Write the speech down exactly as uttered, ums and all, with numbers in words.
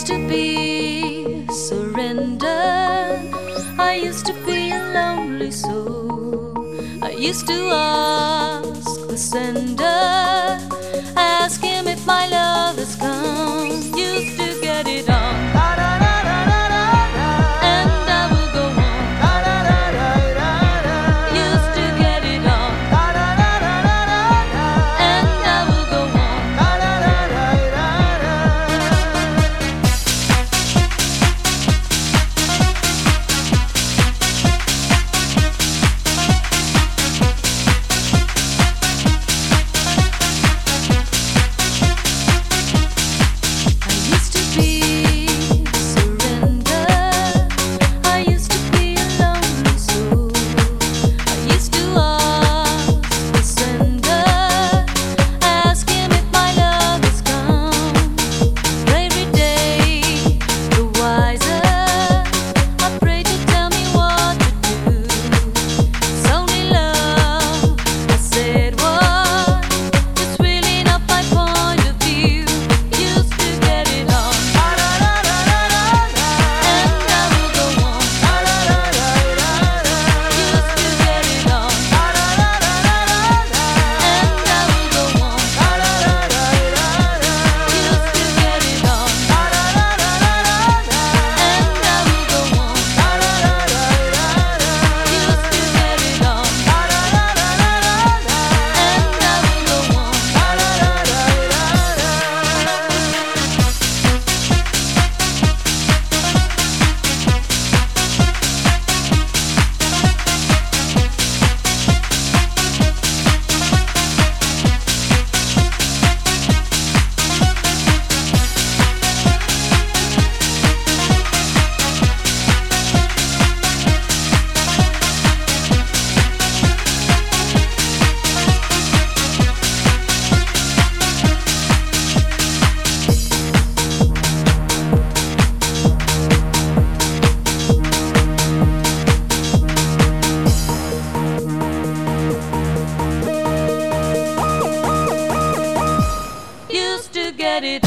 used to be surrender. I used to be a lonely soul. I used to ask the sender, ask him if my love has come. Used to get it on, and I will go on. Used to get it on, and I will go on. Get it